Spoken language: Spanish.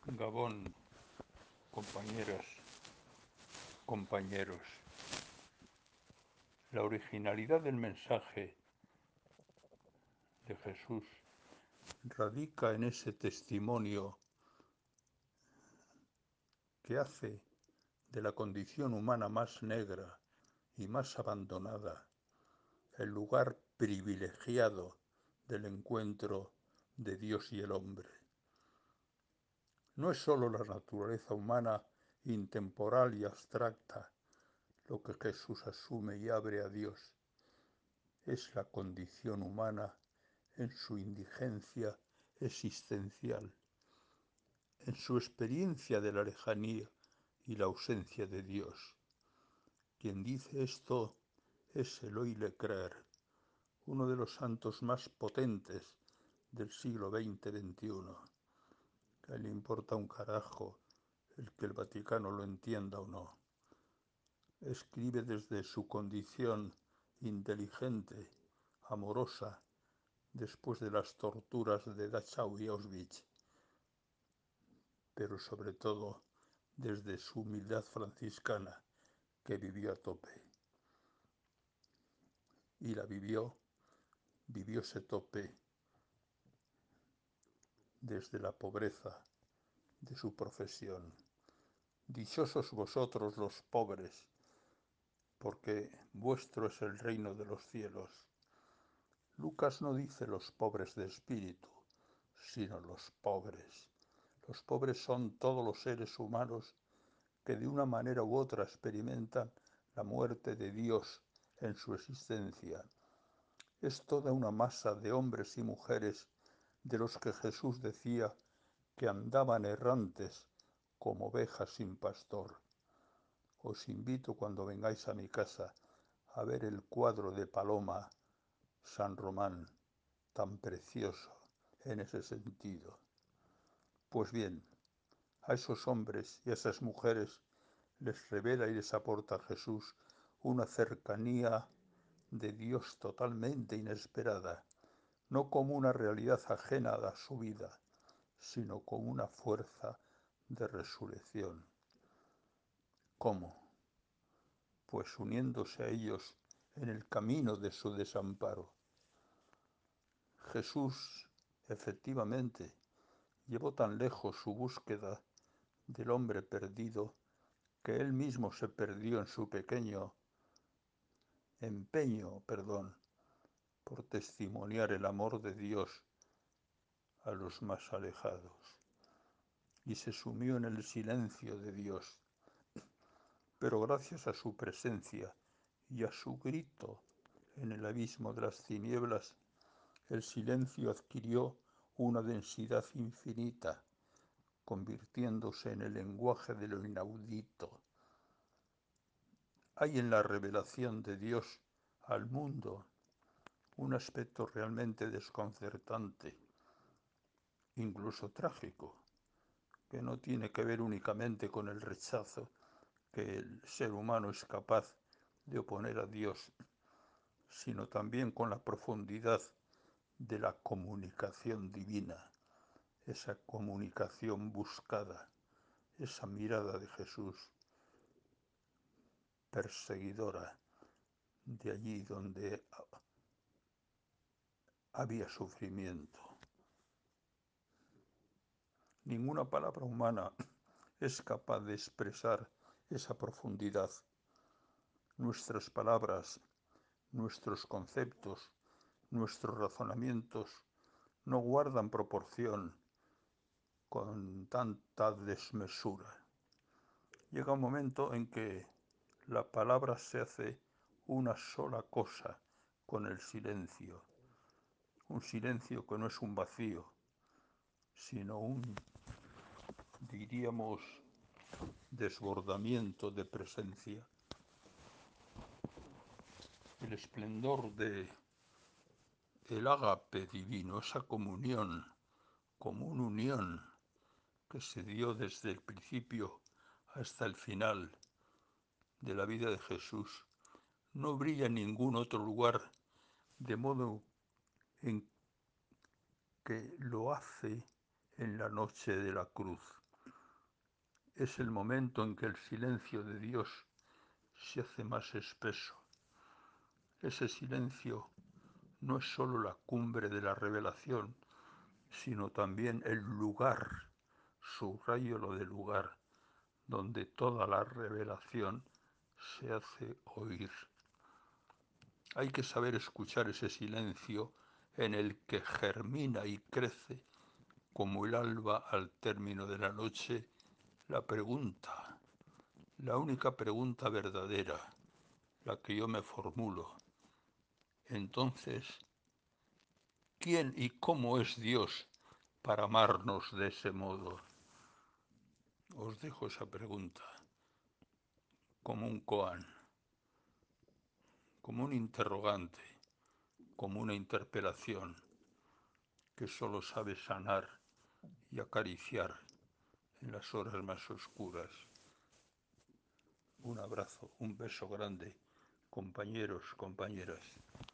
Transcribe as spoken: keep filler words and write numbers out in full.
Gabón, compañeras, compañeros. La originalidad del mensaje de Jesús radica en ese testimonio que hace de la condición humana más negra y más abandonada el lugar privilegiado del encuentro de Dios y el hombre. No es sólo la naturaleza humana intemporal y abstracta lo que Jesús asume y abre a Dios, es la condición humana en su indigencia existencial, en su experiencia de la lejanía y la ausencia de Dios. Quien dice esto es Eloy Leclerc, uno de los santos más potentes del siglo veinte veintiuno. Que le importa un carajo el que el Vaticano lo entienda o no. Escribe desde su condición inteligente, amorosa, después de las torturas de Dachau y Auschwitz, pero sobre todo desde su humildad franciscana, que vivió a tope. Y la vivió, vivió ese tope desde la pobreza de su profesión. Dichosos vosotros los pobres, porque vuestro es el reino de los cielos. Lucas no dice los pobres de espíritu, sino los pobres. Los pobres son todos los seres humanos que de una manera u otra experimentan la muerte de Dios en su existencia. Es toda una masa de hombres y mujeres de los que Jesús decía que andaban errantes como ovejas sin pastor. Os invito cuando vengáis a mi casa a ver el cuadro de Paloma San Román, tan precioso en ese sentido. Pues bien, a esos hombres y a esas mujeres les revela y les aporta Jesús una cercanía de Dios totalmente inesperada, no como una realidad ajena a su vida, sino como una fuerza de resurrección. ¿Cómo? Pues uniéndose a ellos en el camino de su desamparo. Jesús, efectivamente, llevó tan lejos su búsqueda del hombre perdido que él mismo se perdió en su pequeño empeño, perdón, por testimoniar el amor de Dios a los más alejados, y se sumió en el silencio de Dios. Pero gracias a su presencia y a su grito en el abismo de las tinieblas, el silencio adquirió una densidad infinita, convirtiéndose en el lenguaje de lo inaudito. Hay en la revelación de Dios al mundo un aspecto realmente desconcertante, incluso trágico, que no tiene que ver únicamente con el rechazo que el ser humano es capaz de oponer a Dios, sino también con la profundidad de la comunicación divina, esa comunicación buscada, esa mirada de Jesús perseguidora de allí donde había sufrimiento. Ninguna palabra humana es capaz de expresar esa profundidad. Nuestras palabras, nuestros conceptos, nuestros razonamientos no guardan proporción con tanta desmesura. Llega un momento en que la palabra se hace una sola cosa con el silencio, un silencio que no es un vacío, sino un, diríamos, desbordamiento de presencia. El esplendor de el ágape divino, esa comunión, común unión que se dio desde el principio hasta el final de la vida de Jesús, no brilla en ningún otro lugar, de modo en que lo hace en la noche de la cruz. Es el momento en que el silencio de Dios se hace más espeso. Ese silencio no es sólo la cumbre de la revelación, sino también el lugar, subrayo lo de lugar, donde toda la revelación se hace oír. Hay que saber escuchar ese silencio en el que germina y crece, como el alba al término de la noche, la pregunta, la única pregunta verdadera, la que yo me formulo. Entonces, ¿quién y cómo es Dios para amarnos de ese modo? Os dejo esa pregunta como un koan, como un interrogante, como una interpelación que solo sabe sanar y acariciar en las horas más oscuras. Un abrazo, un beso grande, compañeros, compañeras.